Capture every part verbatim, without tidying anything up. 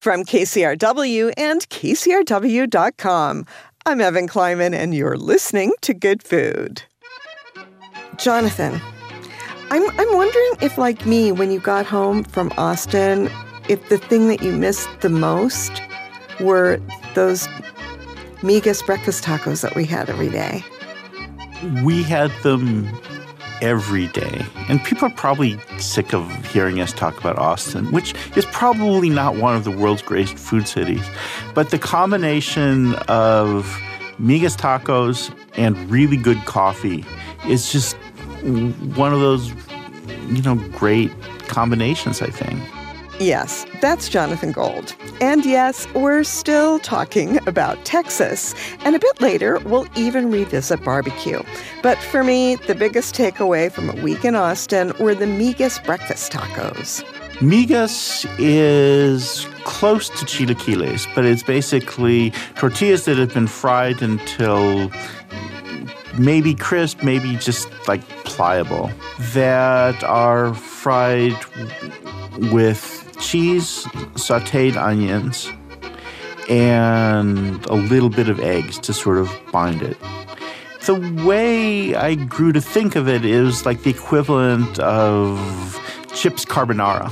From K C R W and K C R W dot com, I'm Evan Kleiman, and you're listening to Good Food. Jonathan, I'm I'm wondering if, like me, when you got home from Austin, if the thing that you missed the most were those Migas breakfast tacos that we had every day. We had them every day. And people are probably sick of hearing us talk about Austin, which is probably not one of the world's greatest food cities. But the combination of Migas tacos and really good coffee is just one of those, you know, great combinations, I think. Yes, that's Jonathan Gold. And yes, we're still talking about Texas. And a bit later, we'll even revisit barbecue. But for me, the biggest takeaway from a week in Austin were the Migas breakfast tacos. Migas is close to chilaquiles, but it's basically tortillas that have been fried until maybe crisp, maybe just like pliable, that are fried with cheese, sautéed onions, and a little bit of eggs to sort of bind it. The way I grew to think of it is like the equivalent of chips carbonara.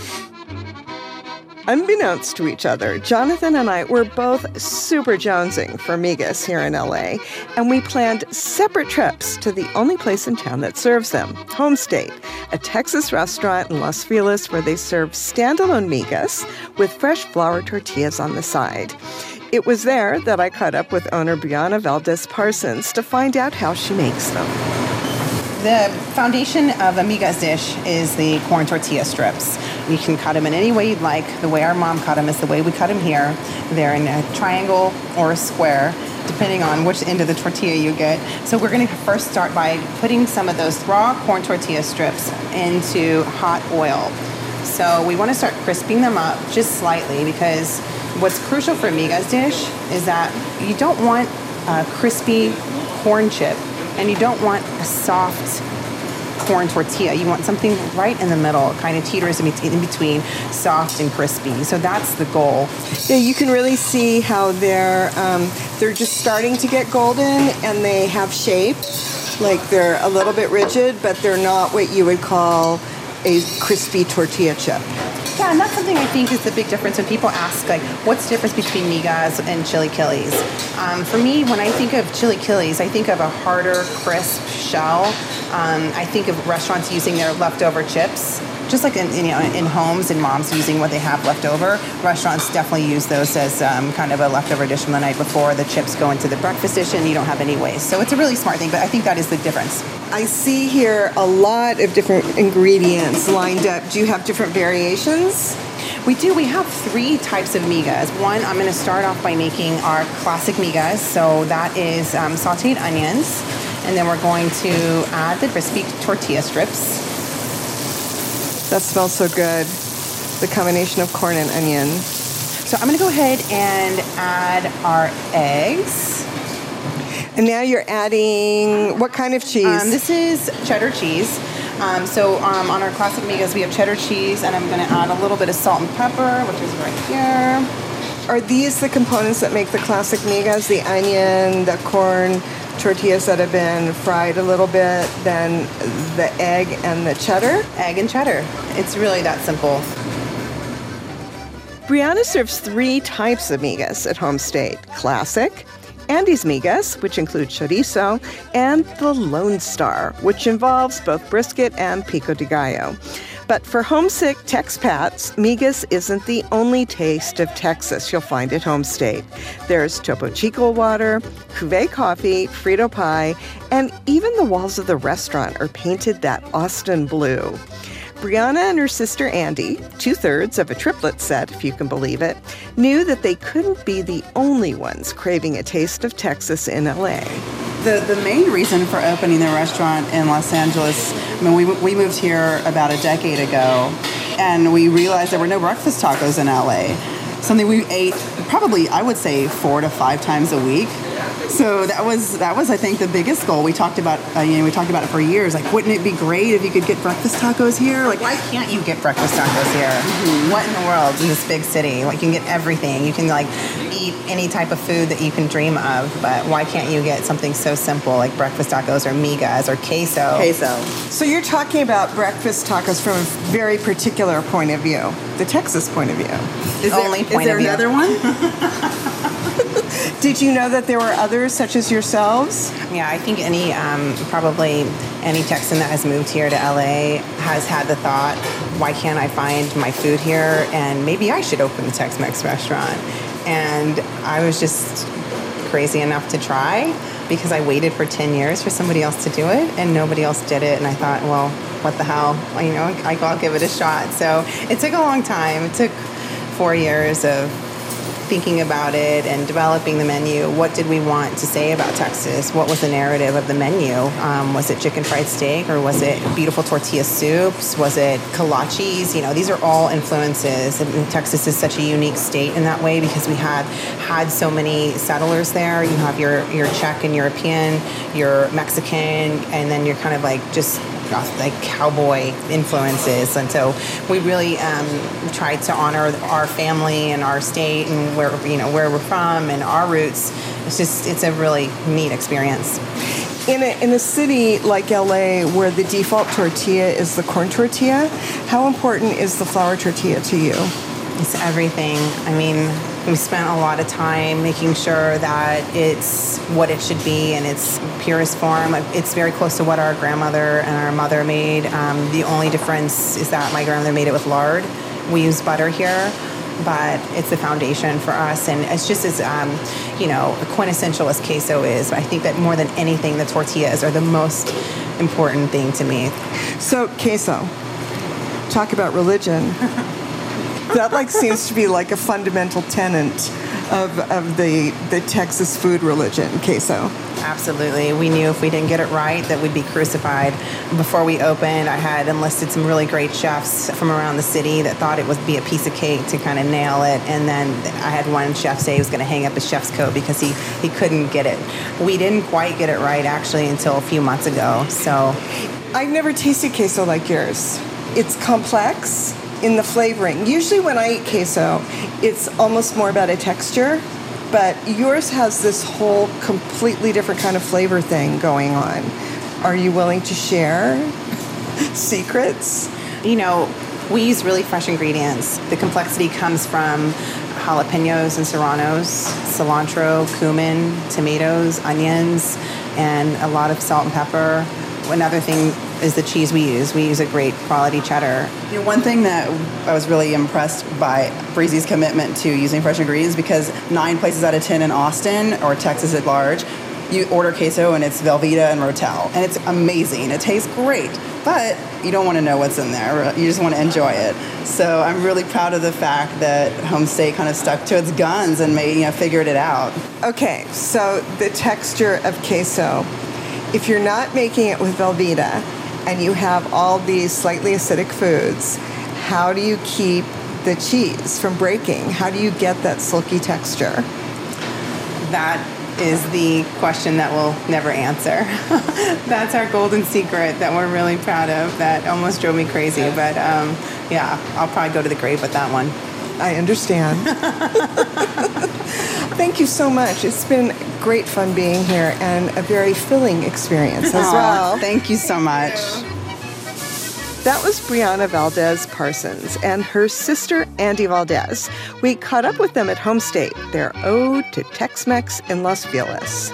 Unbeknownst to each other, Jonathan and I were both super jonesing for Migas here in L A, and we planned separate trips to the only place in town that serves them, Home State, a Texas restaurant in Los Feliz where they serve standalone Migas with fresh flour tortillas on the side. It was there that I caught up with owner Brianna Valdez Parsons to find out how she makes them. The foundation of a Migas dish is the corn tortilla strips. You can cut them in any way you'd like. The way our mom cut them is the way we cut them here. They're in a triangle or a square, depending on which end of the tortilla you get. So we're going to first start by putting some of those raw corn tortilla strips into hot oil. So we want to start crisping them up just slightly, because what's crucial for a Migas dish is that you don't want a crispy corn chip and you don't want a soft corn tortilla. You want something right in the middle. It kind of teeters in between soft and crispy. So that's the goal. Yeah, you can really see how they're um, they're just starting to get golden, and they have shape. Like they're a little bit rigid, but they're not what you would call a crispy tortilla chip. Yeah, and that's something I think is the big difference when people ask, like, what's the difference between Migas and chilaquiles? Um, for me, when I think of chilaquiles, I think of a harder, crisp shell. Um, I think of restaurants using their leftover chips. Just like in, in, you know, in homes and moms using what they have left over, restaurants definitely use those as um, kind of a leftover dish from the night before. The chips go into the breakfast dish and you don't have any waste. So it's a really smart thing, but I think that is the difference. I see here a lot of different ingredients lined up. Do you have different variations? We do. We have three types of Migas. One, I'm going to start off by making our classic Migas. So that is um, sautéed onions. And then we're going to add the crispy tortilla strips. That smells so good. The combination of corn and onion. So I'm going to go ahead and add our eggs. And now you're adding what kind of cheese? Um, this is cheddar cheese. Um, so um, on our classic Migas, we have cheddar cheese, and I'm going to add a little bit of salt and pepper, which is right here. Are these the components that make the classic Migas? The onion, the corn tortillas that have been fried a little bit, then the egg and the cheddar? Egg and cheddar. It's really that simple. Brianna serves three types of Migas at Home State. Classic, Andy's Migas, which include chorizo, and the Lone Star, which involves both brisket and pico de gallo. But for homesick Tex-Pats, Migas isn't the only taste of Texas you'll find at Home State. There's Topo Chico water, Cuvée coffee, Frito pie, and even the walls of the restaurant are painted that Austin blue. Brianna and her sister Andy, two-thirds of a triplet set, if you can believe it, knew that they couldn't be the only ones craving a taste of Texas in L A. The the main reason for opening the restaurant in Los Angeles, I mean, we we moved here about a decade ago, and we realized there were no breakfast tacos in L A. Something we ate probably, I would say, four to five times a week. So that was that was I think the biggest goal. We talked about uh, you know we talked about it for years. Like, wouldn't it be great if you could get breakfast tacos here? Like, Why can't you get breakfast tacos here? Mm-hmm. What in the world in this big city? Like, you can get everything. You can like eat any type of food that you can dream of. But why can't you get something so simple like breakfast tacos or migas or queso? queso. So you're talking about breakfast tacos from a very particular point of view, the Texas point of view. Is there, Only is point there of view. another one? Did you know that there were others such as yourselves? Yeah, I think any um, probably any Texan that has moved here to L A has had the thought, why can't I find my food here? And maybe I should open a Tex-Mex restaurant. And I was just crazy enough to try because I waited for ten years for somebody else to do it and nobody else did it. And I thought, well, what the hell? You know, I- I'll give it a shot. So it took a long time. It took four years of thinking about it and developing the menu. What did we want to say about Texas? What was the narrative of the menu? Um, was it chicken fried steak or was it beautiful tortilla soups? Was it kolaches? You know, these are all influences. And Texas is such a unique state in that way because we had had so many settlers there. You have your, your Czech and European, your Mexican, and then you're kind of like just like cowboy influences, and so we really um, tried to honor our family and our state and where you know where we're from and our roots. It's just it's a really neat experience. In a, in a city like L A where the default tortilla is the corn tortilla, how important is the flour tortilla to you? It's everything. I mean, we spent a lot of time making sure that it's what it should be in its purest form. It's very close to what our grandmother and our mother made. Um, the only difference is that my grandmother made it with lard. We use butter here, but it's the foundation for us. And it's just as, um, you know, quintessential as queso is. I think that more than anything, the tortillas are the most important thing to me. So, queso, talk about religion. That like seems to be like a fundamental tenet of, of the, the Texas food religion, queso. Absolutely. We knew if we didn't get it right that we'd be crucified. Before we opened, I had enlisted some really great chefs from around the city that thought it would be a piece of cake to kind of nail it. And then I had one chef say he was going to hang up his chef's coat because he, he couldn't get it. We didn't quite get it right, actually, until a few months ago. So I've never tasted queso like yours. It's complex in the flavoring. Usually when I eat queso, it's almost more about a texture, but yours has this whole completely different kind of flavor thing going on. Are you willing to share secrets? You know, we use really fresh ingredients. The complexity comes from jalapenos and serranos, cilantro, cumin, tomatoes, onions, and a lot of salt and pepper. Another thing is the cheese we use. We use a great quality cheddar. You know, one thing that I was really impressed by Breezy's commitment to using fresh ingredients, because nine places out of ten in Austin or Texas at large, you order queso and it's Velveeta and Rotel, and it's amazing. It tastes great, but you don't want to know what's in there. You just want to enjoy it. So I'm really proud of the fact that Homestay kind of stuck to its guns and made, you know, figured it out. Okay, so the texture of queso, if you're not making it with Velveeta and you have all these slightly acidic foods, how do you keep the cheese from breaking? How do you get that silky texture? That is the question that we'll never answer. That's our golden secret that we're really proud of. That almost drove me crazy, but um, yeah, I'll probably go to the grave with that one. I understand. Thank you so much. It's been great fun being here and a very filling experience as Aw, well. Thank you so much. That was Brianna Valdez Parsons and her sister, Andy Valdez. We caught up with them at Homestay, their ode to Tex-Mex in Los Feliz.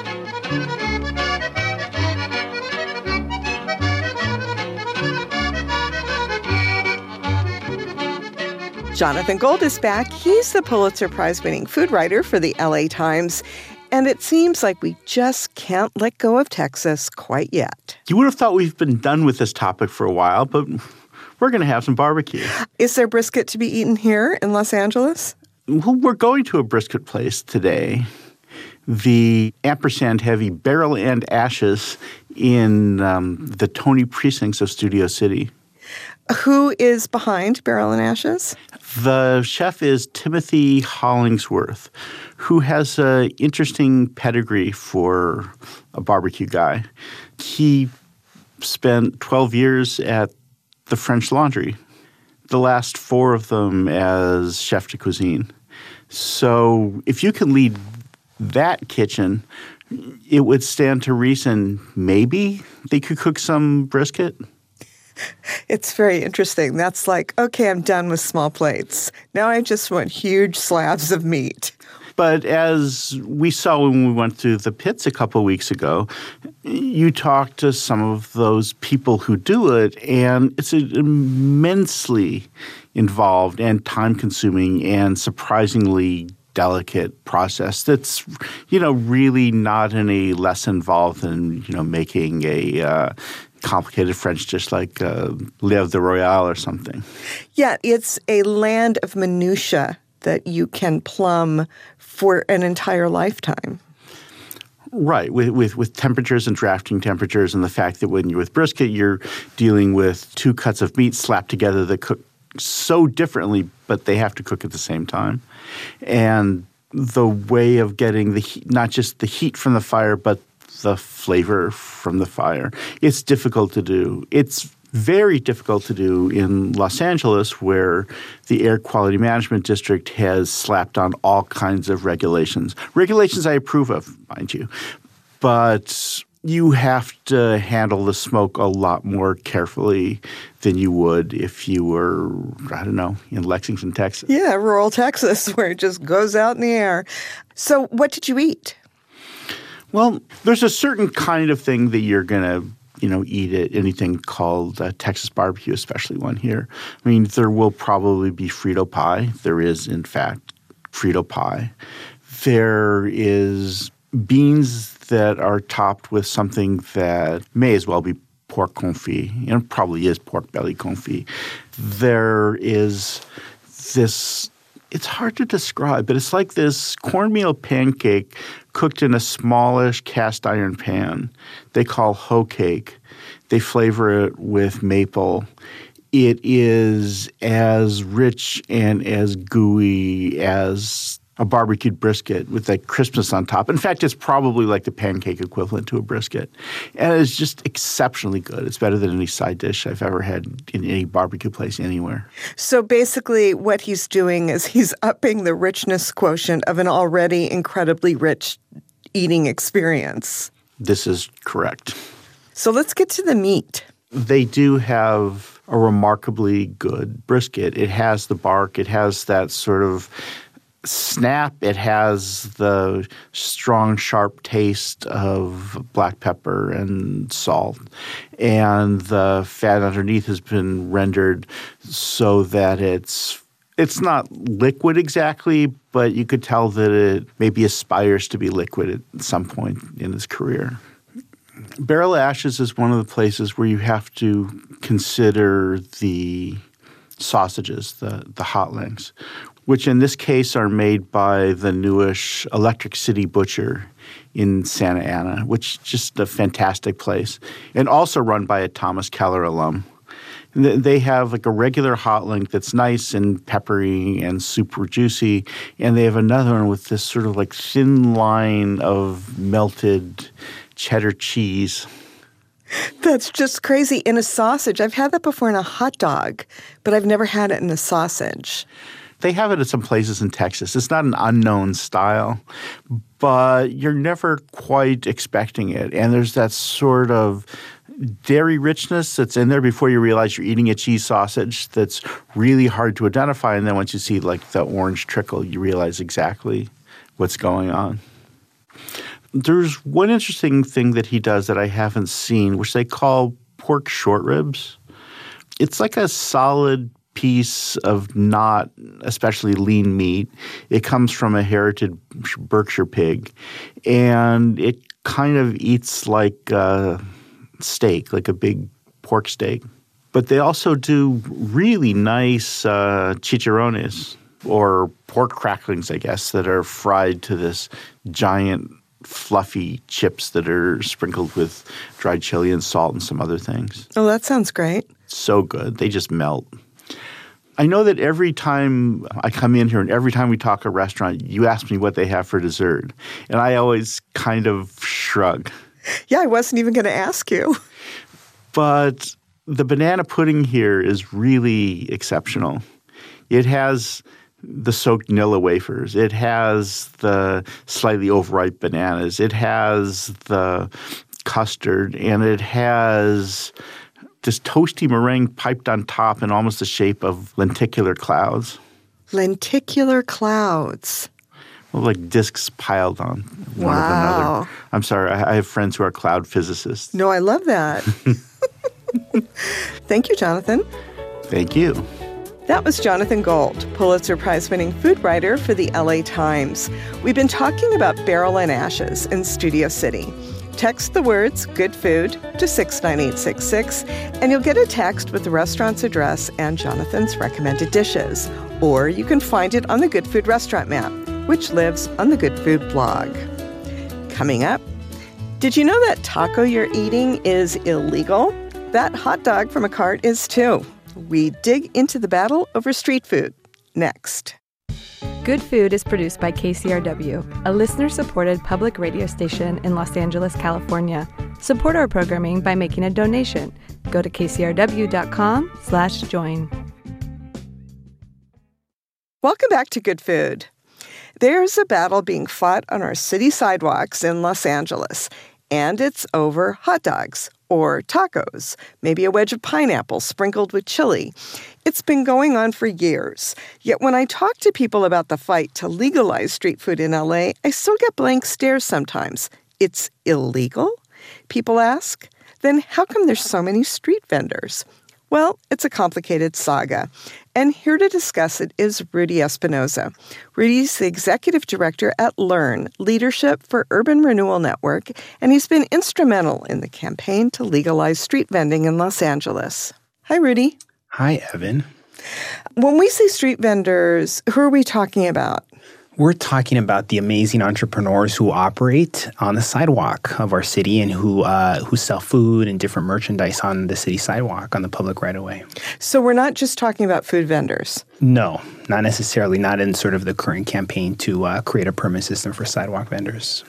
Jonathan Gold is back. He's the Pulitzer Prize-winning food writer for the L A Times. And it seems like we just can't let go of Texas quite yet. You would have thought we've been done with this topic for a while, but we're going to have some barbecue. Is there brisket to be eaten here in Los Angeles? Well, we're going to a brisket place today. The ampersand heavy Barrel and Ashes in um, the Tony precincts of Studio City. Who is behind Barrel and Ashes? The chef is Timothy Hollingsworth, who has an interesting pedigree for a barbecue guy. He spent twelve years at the French Laundry, the last four of them as chef de cuisine. So if you can lead that kitchen, it would stand to reason maybe they could cook some brisket. It's very interesting. That's like, okay, I'm done with small plates. Now I just want huge slabs of meat. But as we saw when we went to the pits a couple of weeks ago, you talk to some of those people who do it, and it's an immensely involved and time-consuming and surprisingly delicate process that's, you know, really not any less involved than, you know, making a uh, complicated French dish like uh, L'Oeuvre de Royale or something. Yeah, it's a land of minutia that you can plumb for an entire lifetime. Right, with, with with temperatures and drafting temperatures, and the fact that when you're with brisket, you're dealing with two cuts of meat slapped together that cook so differently, but they have to cook at the same time. And the way of getting the heat, not just the heat from the fire, but the flavor from the fire, it's difficult to do. It's very difficult to do in Los Angeles, where the Air Quality Management District has slapped on all kinds of regulations. Regulations I approve of, mind you. But you have to handle the smoke a lot more carefully than you would if you were, I don't know, in Lexington, Texas. Yeah, rural Texas, where it just goes out in the air. So what did you eat? Well, there's a certain kind of thing that you're going to you know, eat at anything called uh, Texas barbecue, especially one here. I mean, there will probably be Frito pie. There is, in fact, Frito pie. There is beans that are topped with something that may as well be pork confit, and it probably is pork belly confit. There is this – it's hard to describe, but it's like this cornmeal pancake cooked in a smallish cast iron pan they call hoe cake. They flavor it with maple. It is as rich and as gooey as a barbecued brisket with that crispness on top. In fact, it's probably like the pancake equivalent to a brisket. And it's just exceptionally good. It's better than any side dish I've ever had in any barbecue place anywhere. So basically what he's doing is he's upping the richness quotient of an already incredibly rich eating experience. This is correct. So let's get to the meat. They do have a remarkably good brisket. It has the bark. It has that sort of snap. It has the strong, sharp taste of black pepper and salt. And the fat underneath has been rendered so that it's it's not liquid exactly, but you could tell that it maybe aspires to be liquid at some point in its career. Barrel Ashes is one of the places where you have to consider the sausages, the, the hot links, which in this case are made by the newish Electric City Butcher in Santa Ana, which is just a fantastic place, and also run by a Thomas Keller alum. They have like a regular hot link that's nice and peppery and super juicy, and they have another one with this sort of like thin line of melted cheddar cheese. That's just crazy. In a sausage. I've had that before in a hot dog, but I've never had it in a sausage. They have it at some places in Texas. It's not an unknown style, but you're never quite expecting it. And there's that sort of dairy richness that's in there before you realize you're eating a cheese sausage that's really hard to identify. And then once you see like the orange trickle, you realize exactly what's going on. There's one interesting thing that he does that I haven't seen, which they call pork short ribs. It's like a solid piece of not especially lean meat. It comes from a heritage Berkshire pig, and it kind of eats like a steak, like a big pork steak. But they also do really nice uh, chicharrones, or pork cracklings, I guess, that are fried to this giant fluffy chips that are sprinkled with dried chili and salt and some other things. Oh, that sounds great. so good. They just melt. I know that every time I come in here and every time we talk a restaurant, you ask me what they have for dessert. And I always kind of shrug. Yeah, I wasn't even going to ask you. But the banana pudding here is really exceptional. It has the soaked Nilla wafers. It has the slightly overripe bananas. It has the custard. And it has this toasty meringue piped on top in almost the shape of lenticular clouds. Lenticular clouds. Well, like discs piled on one Wow. of another. I'm sorry. I have friends who are cloud physicists. No, I love that. Thank you, Jonathan. Thank you. That was Jonathan Gold, Pulitzer Prize-winning food writer for the L A Times. We've been talking about Barrel and Ashes in Studio City. Text the words "good food" to six nine eight six six, and you'll get a text with the restaurant's address and Jonathan's recommended dishes. Or you can find it on the Good Food Restaurant map, which lives on the Good Food blog. Coming up, did you know that taco you're eating is illegal? That hot dog from a cart is too. We dig into the battle over street food next. Good Food is produced by K C R W, a listener-supported public radio station in Los Angeles, California. Support our programming by making a donation. Go to kcrw.com slash join. Welcome back to Good Food. There's a battle being fought on our city sidewalks in Los Angeles, and it's over hot dogs or tacos, maybe a wedge of pineapple sprinkled with chili. It's been going on for years. Yet when I talk to people about the fight to legalize street food in L A, I still get blank stares sometimes. It's illegal? People ask. Then how come there's so many street vendors? Well, it's a complicated saga. And here to discuss it is Rudy Espinoza. Rudy's the executive director at LEARN, Leadership for Urban Renewal Network, and he's been instrumental in the campaign to legalize street vending in Los Angeles. Hi, Rudy. Hi, Evan. When we say street vendors, who are we talking about? We're talking about the amazing entrepreneurs who operate on the sidewalk of our city and who uh, who sell food and different merchandise on the city sidewalk, on the public right-of-way. So we're not just talking about food vendors? No, not necessarily. Not in sort of the current campaign to uh, create a permit system for sidewalk vendors.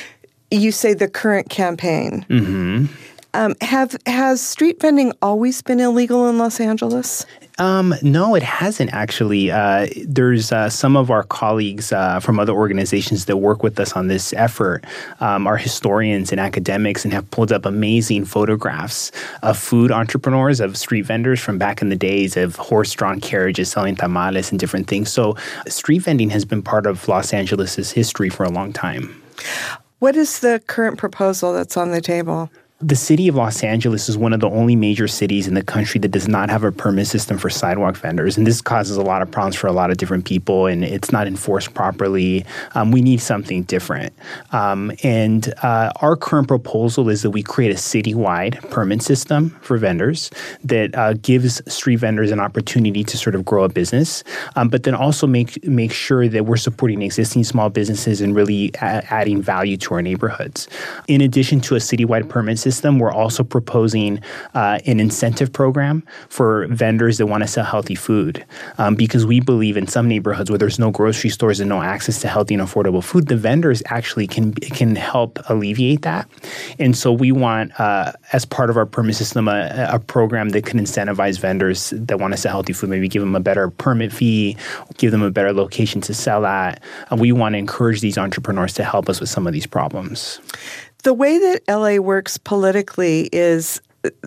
You say the current campaign. Mm-hmm. Um, have has street vending always been illegal in Los Angeles? Um, no, it hasn't actually. Uh, there's uh, some of our colleagues uh, from other organizations that work with us on this effort um, are historians and academics and have pulled up amazing photographs of food entrepreneurs, of street vendors from back in the days of horse-drawn carriages selling tamales and different things. So street vending has been part of Los Angeles' history for a long time. What is the current proposal that's on the table? The city of Los Angeles is one of the only major cities in the country that does not have a permit system for sidewalk vendors. And this causes a lot of problems for a lot of different people, and it's not enforced properly. Um, we need something different. Um, and uh, our current proposal is that we create a citywide permit system for vendors that uh, gives street vendors an opportunity to sort of grow a business, um, but then also make, make sure that we're supporting existing small businesses and really a- adding value to our neighborhoods. In addition to a citywide permit system, System, we're also proposing uh, an incentive program for vendors that want to sell healthy food um, because we believe in some neighborhoods where there's no grocery stores and no access to healthy and affordable food, the vendors actually can can help alleviate that. And so we want, uh, as part of our permit system, a, a program that can incentivize vendors that want to sell healthy food, maybe give them a better permit fee, give them a better location to sell at. Uh, we want to encourage these entrepreneurs to help us with some of these problems. The way that L A works politically is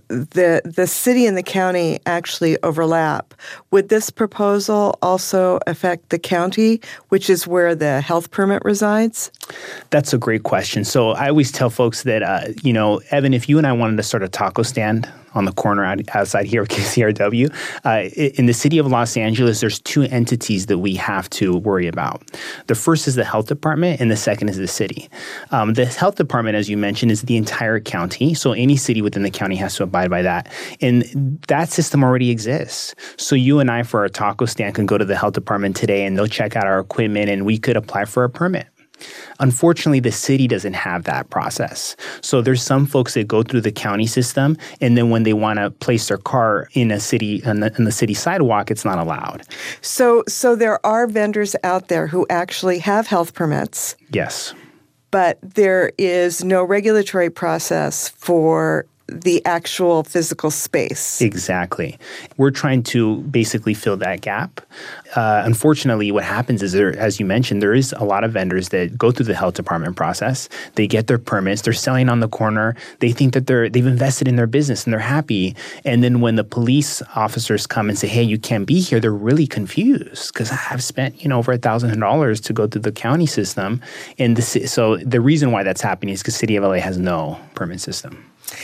the the city and the county actually overlap. Would this proposal also affect the county, which is where the health permit resides? That's a great question. So I always tell folks that, uh, you know, Evan, if you and I wanted to start a taco stand on the corner outside here of K C R W, uh, in the city of Los Angeles, there's two entities that we have to worry about. The first is the health department, and the second is the city. Um, the health department, as you mentioned, is the entire county. So any city within the county has to abide by that. And that system already exists. So you and I, for our taco stand, can go to the health department today, and they'll check out our equipment, and we could apply for a permit. Unfortunately, the city doesn't have that process. So there's some folks that go through the county system, and then when they want to place their car in a city, in the, in the city sidewalk, it's not allowed. So, so there are vendors out there who actually have health permits. Yes. But there is no regulatory process for the actual physical space. Exactly. We're trying to basically fill that gap. Uh, unfortunately, what happens is, there, as you mentioned, there is a lot of vendors that go through the health department process. They get their permits. They're selling on the corner. They think that they're they've invested in their business and they're happy. And then when the police officers come and say, "Hey, you can't be here," they're really confused because I've spent you know over a thousand dollars to go through the county system. And the, so the reason why that's happening is because City of L A has no permit system.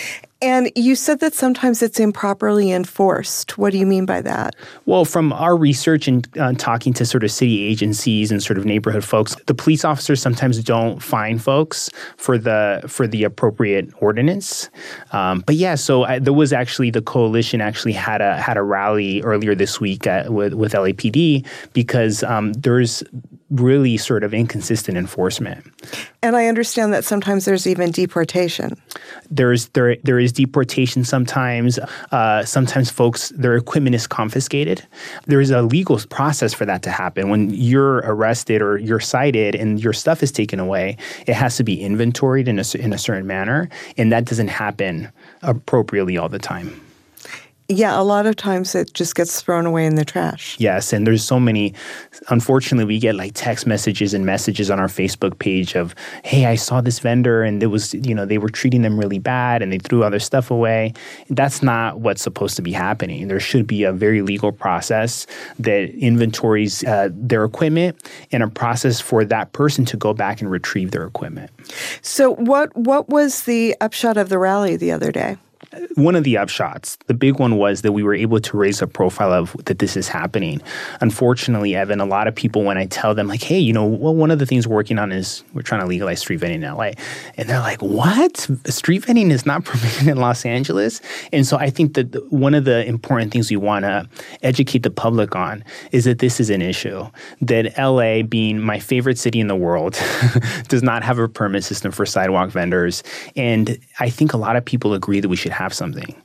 And you said that sometimes it's improperly enforced. What do you mean by that? Well, from our research and uh, talking to sort of city agencies and sort of neighborhood folks, the police officers sometimes don't fine folks for the for the appropriate ordinance. Um, but yeah, so I, there was actually the coalition actually had a had a rally earlier this week at, with with L A P D because um, there's really sort of inconsistent enforcement. And I understand that sometimes there's even deportation. There's there there is deportation sometimes. Uh, sometimes folks, their equipment is confiscated. There is a legal process for that to happen. When you're arrested or you're cited and your stuff is taken away, it has to be inventoried in a, in a certain manner, and that doesn't happen appropriately all the time. Yeah, a lot of times it just gets thrown away in the trash. Yes, and there's so many, unfortunately, we get like text messages and messages on our Facebook page of, hey, I saw this vendor and it was, you know, they were treating them really bad and they threw other stuff away. That's not what's supposed to be happening. There should be a very legal process that inventories uh, their equipment and a process for that person to go back and retrieve their equipment. So what what was the upshot of the rally the other day? One of the upshots, the big one was that we were able to raise a profile of that this is happening. Unfortunately, Evan, a lot of people, when I tell them like, hey, you know, well, one of the things we're working on is we're trying to legalize street vending in L A. And they're like, what? Street vending is not permitted in Los Angeles? And so I think that one of the important things we want to educate the public on is that this is an issue. That L A, being my favorite city in the world, does not have a permit system for sidewalk vendors. And I think a lot of people agree that we should have something.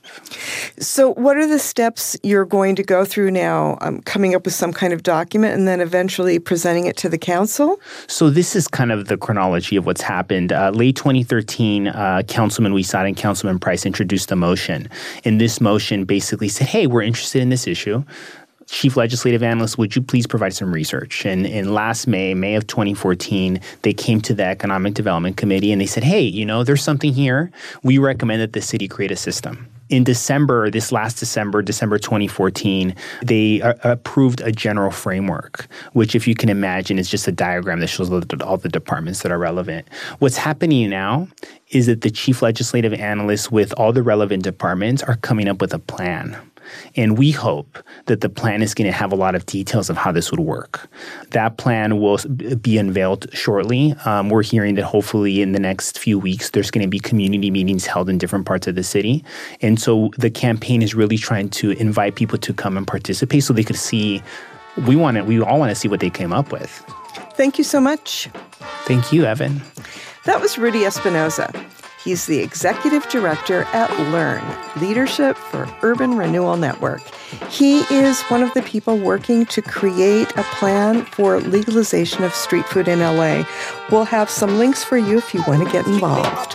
So what are the steps you're going to go through now, um, coming up with some kind of document and then eventually presenting it to the council? So this is kind of the chronology of what's happened. Uh, late twenty thirteen, uh, Councilman Wissat and Councilman Price introduced a motion. And this motion basically said, hey, we're interested in this issue. Chief Legislative Analyst, would you please provide some research? And in last May, May of twenty fourteen, they came to the Economic Development Committee and they said, hey, you know, there's something here. We recommend that the city create a system. In December, this last December, December twenty fourteen, they uh, approved a general framework, which if you can imagine is just a diagram that shows all the departments that are relevant. What's happening now is that the chief legislative analysts with all the relevant departments are coming up with a plan. And we hope that the plan is going to have a lot of details of how this would work. That plan will be unveiled shortly. Um, we're hearing that hopefully in the next few weeks, there's going to be community meetings held in different parts of the city. And so the campaign is really trying to invite people to come and participate so they could see, we want to, we all want to see what they came up with. Thank you so much. Thank you, Evan. That was Rudy Espinoza. He's the executive director at LEARN, Leadership for Urban Renewal Network. He is one of the people working to create a plan for legalization of street food in L A. We'll have some links for you if you want to get involved.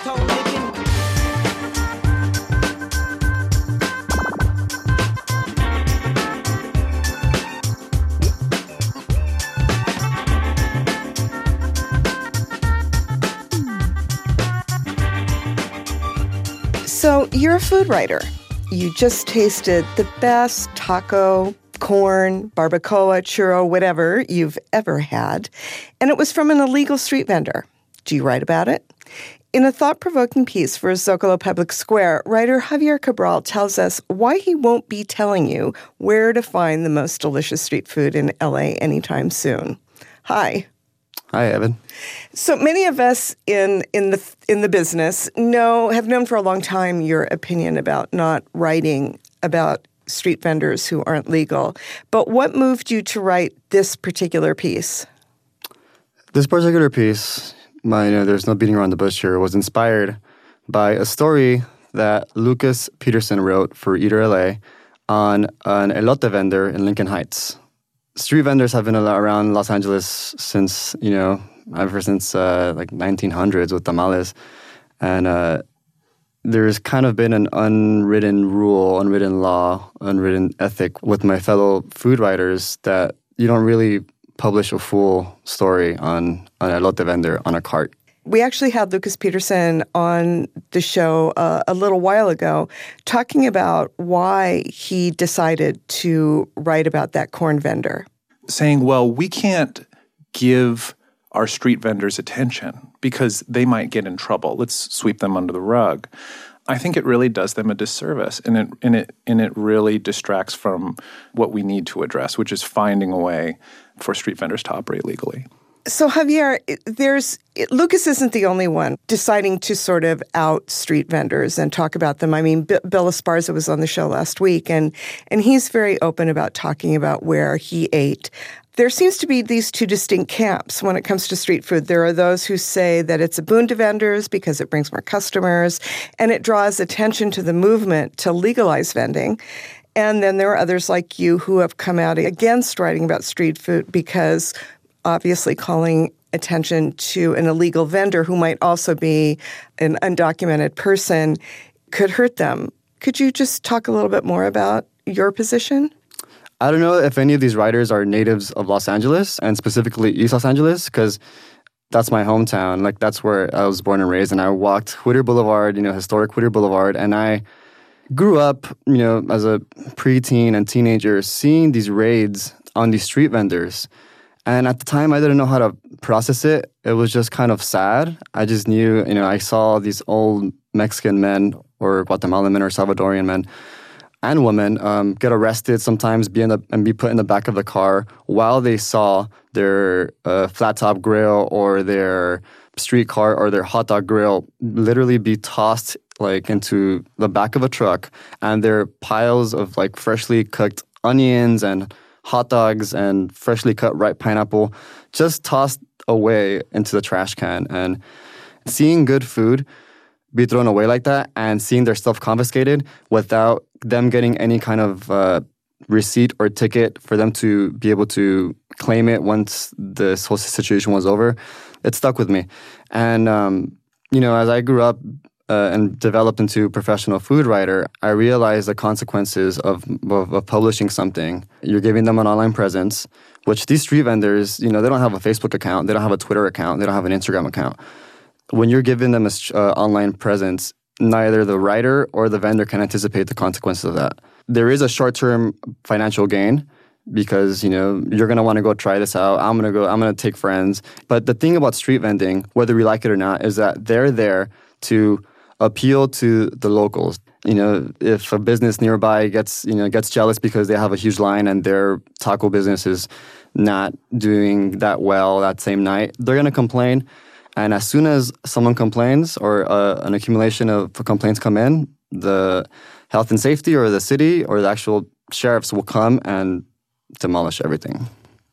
So you're a food writer. You just tasted the best taco, corn, barbacoa, churro, whatever you've ever had, and it was from an illegal street vendor. Do you write about it? In a thought-provoking piece for Zocalo Public Square, writer Javier Cabral tells us why he won't be telling you where to find the most delicious street food in L A anytime soon. Hi. Hi, Evan. So many of us in in the in the business know have known for a long time your opinion about not writing about street vendors who aren't legal. But what moved you to write this particular piece? This particular piece, my, you know, there's no beating around the bush here, was inspired by a story that Lucas Peterson wrote for Eater L A on an elote vendor in Lincoln Heights. Street vendors have been around Los Angeles since, you know, ever since uh, like nineteen hundreds with tamales. And uh, there's kind of been an unwritten rule, unwritten law, unwritten ethic with my fellow food writers that you don't really publish a full story on an elote vendor on a cart. We actually had Lucas Peterson on the show uh, a little while ago talking about why he decided to write about that corn vendor. Saying, well, we can't give our street vendors attention because they might get in trouble. Let's sweep them under the rug. I think it really does them a disservice, and it and it and it really distracts from what we need to address, which is finding a way for street vendors to operate legally. So Javier, there's Lucas isn't the only one deciding to sort of out street vendors and talk about them. I mean, B- Bill Esparza was on the show last week, and and he's very open about talking about where he ate. There seems to be these two distinct camps when it comes to street food. There are those who say that it's a boon to vendors because it brings more customers and it draws attention to the movement to legalize vending. And then there are others like you who have come out against writing about street food because obviously calling attention to an illegal vendor who might also be an undocumented person could hurt them. Could you just talk a little bit more about your position? I don't know if any of these writers are natives of Los Angeles, and specifically East Los Angeles, because that's my hometown. Like, that's where I was born and raised, and I walked Whittier Boulevard, you know, historic Whittier Boulevard, and I grew up, you know, as a preteen and teenager, seeing these raids on these street vendors. And at the time, I didn't know how to process it. It was just kind of sad. I just knew, you know, I saw these old Mexican men or Guatemalan men or Salvadorian men and women um, get arrested, sometimes be in the, and be put in the back of the car while they saw their uh, flat top grill or their street cart or their hot dog grill literally be tossed like into the back of a truck, and there are piles of like freshly cooked onions and hot dogs and freshly cut ripe pineapple just tossed away into the trash can. And seeing good food be thrown away like that and seeing their stuff confiscated without them getting any kind of uh, receipt or ticket for them to be able to claim it once this whole situation was over, it stuck with me. And, um, you know, as I grew up uh, and developed into a professional food writer, I realized the consequences of, of, of publishing something. You're giving them an online presence, which these street vendors, you know, they don't have a Facebook account, they don't have a Twitter account, they don't have an Instagram account. When you're giving them an uh, online presence, neither the writer or the vendor can anticipate the consequences of that. There is a short-term financial gain because, you know, you're going to want to go try this out. I'm going to go, I'm going to take friends. But the thing about street vending, whether we like it or not, is that they're there to appeal to the locals. You know, if a business nearby gets, you know, gets jealous because they have a huge line and their taco business is not doing that well that same night, they're going to complain. And as soon as someone complains or uh, an accumulation of complaints come in, the health and safety or the city or the actual sheriffs will come and demolish everything.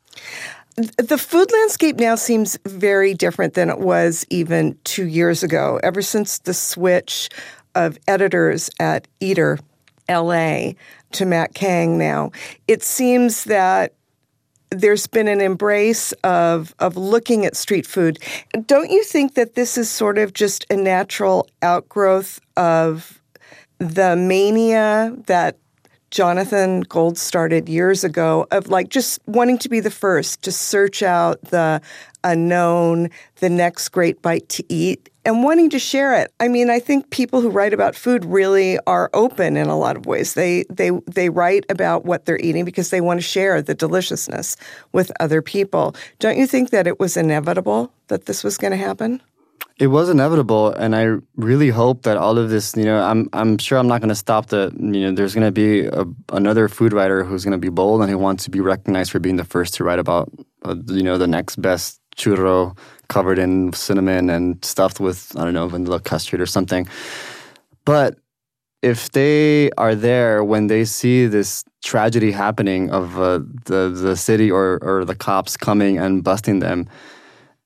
The food landscape now seems very different than it was even two years ago. Ever since the switch of editors at Eater L A to Matt Kang now, it seems that there's been an embrace of of looking at street food. Don't you think that this is sort of just a natural outgrowth of the mania that Jonathan Gold started years ago of like just wanting to be the first to search out the unknown, the next great bite to eat, and wanting to share it? I mean, I think people who write about food really are open in a lot of ways. They they they write about what they're eating because they want to share the deliciousness with other people. Don't you think that it was inevitable that this was going to happen? It was inevitable, and I really hope that all of this, you know, I'm I'm sure I'm not going to stop the, you know, there's going to be a, another food writer who's going to be bold and who wants to be recognized for being the first to write about, uh, you know, the next best churro covered in cinnamon and stuffed with, I don't know, vanilla custard or something. But if they are there when they see this tragedy happening of uh, the the city or, or the cops coming and busting them,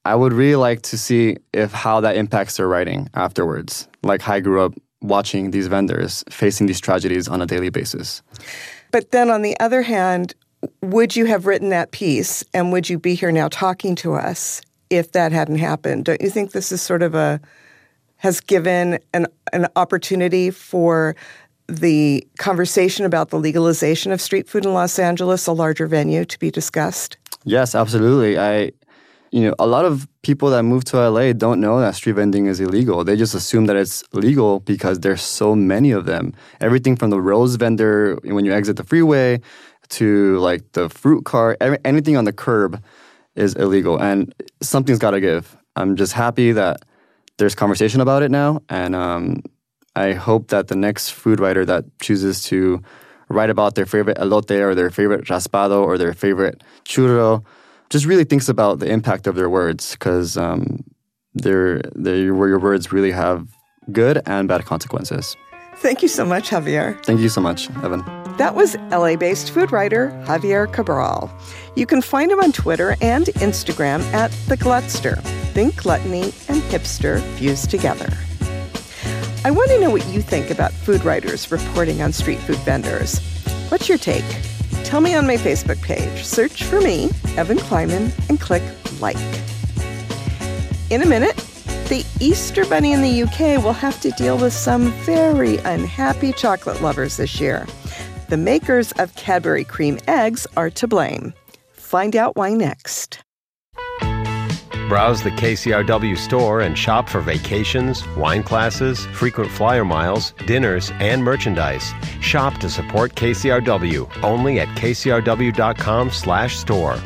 I would really like to see if how that impacts their writing afterwards. Like I grew up watching these vendors facing these tragedies on a daily basis. But then on the other hand, would you have written that piece and would you be here now talking to us if that hadn't happened? Don't you think this is sort of a, has given an, an opportunity for the conversation about the legalization of street food in Los Angeles, a larger venue to be discussed? Yes, absolutely. I, you know, a lot of people that move to L A don't know that street vending is illegal. They just assume that it's legal because there's so many of them. Everything from the rose vendor when you exit the freeway to like the fruit cart, anything on the curb is illegal, and something's got to give. I'm just happy that there's conversation about it now, and um, I hope that the next food writer that chooses to write about their favorite elote or their favorite raspado or their favorite churro just really thinks about the impact of their words, because um, they're, they're, your words really have good and bad consequences. Thank you so much, Javier. Thank you so much, Evan. That was L A-based food writer Javier Cabral. You can find him on Twitter and Instagram at The Glutster. Think gluttony and hipster fused together. I want to know what you think about food writers reporting on street food vendors. What's your take? Tell me on my Facebook page. Search for me, Evan Kleiman, and click like. In a minute, the Easter Bunny in the U K will have to deal with some very unhappy chocolate lovers this year. The makers of Cadbury Cream Eggs are to blame. Find out why next. Browse the K C R W store and shop for vacations, wine classes, frequent flyer miles, dinners, and merchandise. Shop to support K C R W only at kcrw.com slash store.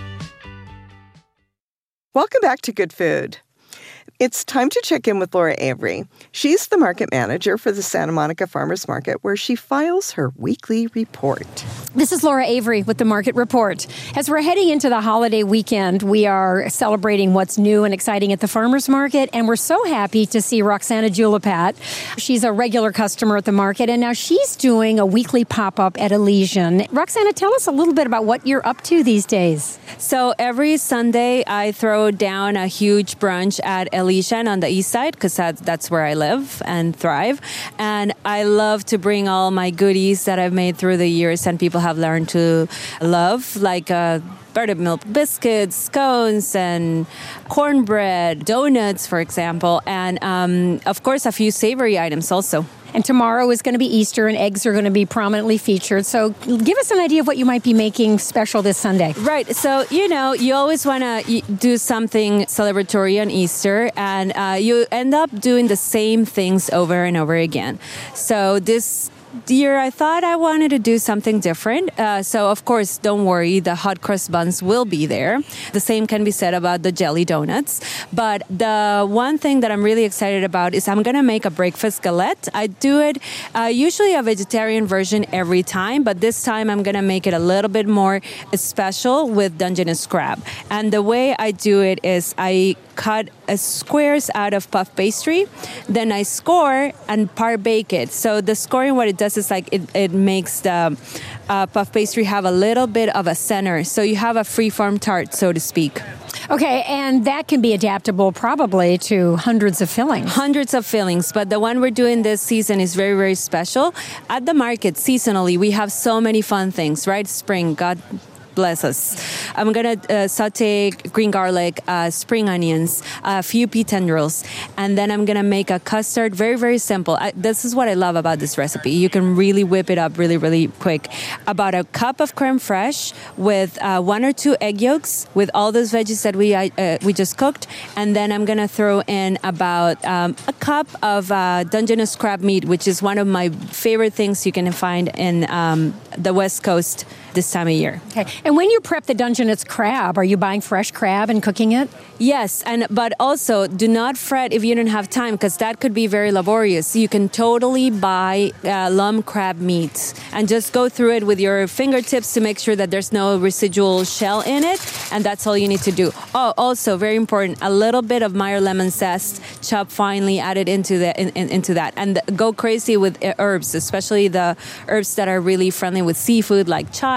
Welcome back to Good Food. It's time to check in with Laura Avery. She's the market manager for the Santa Monica Farmers Market, where she files her weekly report. This is Laura Avery with the Market Report. As we're heading into the holiday weekend, we are celebrating what's new and exciting at the Farmers Market, and we're so happy to see Roxana Julipat. She's a regular customer at the market, and now she's doing a weekly pop-up at Elysian. Roxana, tell us a little bit about what you're up to these days. So every Sunday, I throw down a huge brunch at Elysian on the east side, because that's, that's where I live and thrive. And I love to bring all my goodies that I've made through the years and people have learned to love, like uh, buttermilk biscuits, scones, and cornbread, donuts, for example. And, um, of course, a few savory items also. And tomorrow is going to be Easter, and eggs are going to be prominently featured. So give us an idea of what you might be making special this Sunday. Right. So, you know, you always want to do something celebratory on Easter, and uh, you end up doing the same things over and over again. So this year, I thought I wanted to do something different. Uh, so, of course, don't worry, the hot crust buns will be there. The same can be said about the jelly donuts. But the one thing that I'm really excited about is I'm going to make a breakfast galette. I do it uh, usually a vegetarian version every time, but this time I'm going to make it a little bit more special with Dungeness crab. And the way I do it is I cut uh, squares out of puff pastry, then I score and par bake it. So the scoring, what it does is like it, it makes the uh, puff pastry have a little bit of a center. So you have a free-form tart, so to speak. Okay, and that can be adaptable probably to hundreds of fillings. Hundreds of fillings, but the one we're doing this season is very, very special. At the market, seasonally, we have so many fun things, right? Spring, God bless us. I'm going to uh, saute green garlic, uh, spring onions, a few pea tendrils, and then I'm going to make a custard. Very, very simple. I, this is what I love about this recipe. You can really whip it up really, really quick. About a cup of creme fraiche with uh, one or two egg yolks with all those veggies that we uh, we just cooked, and then I'm going to throw in about um, a cup of uh, Dungeness crab meat, which is one of my favorite things you can find in um, the West Coast this time of year. Okay. And when you prep the Dungeness crab, are you buying fresh crab and cooking it? Yes, and but also do not fret if you don't have time, because that could be very laborious. You can totally buy uh, lump crab meat and just go through it with your fingertips to make sure that there's no residual shell in it, and that's all you need to do. Oh, also very important, a little bit of Meyer lemon zest, chopped finely, added into the in, in, into that, and go crazy with herbs, especially the herbs that are really friendly with seafood, like chive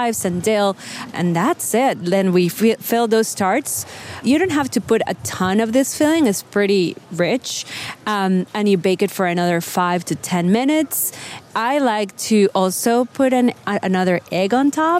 chives and dill, and that's it. Then we f- fill those tarts. You don't have to put a ton of this filling. It's pretty rich. Um, and you bake it for another five to ten minutes. I like to also put an, a, another egg on top.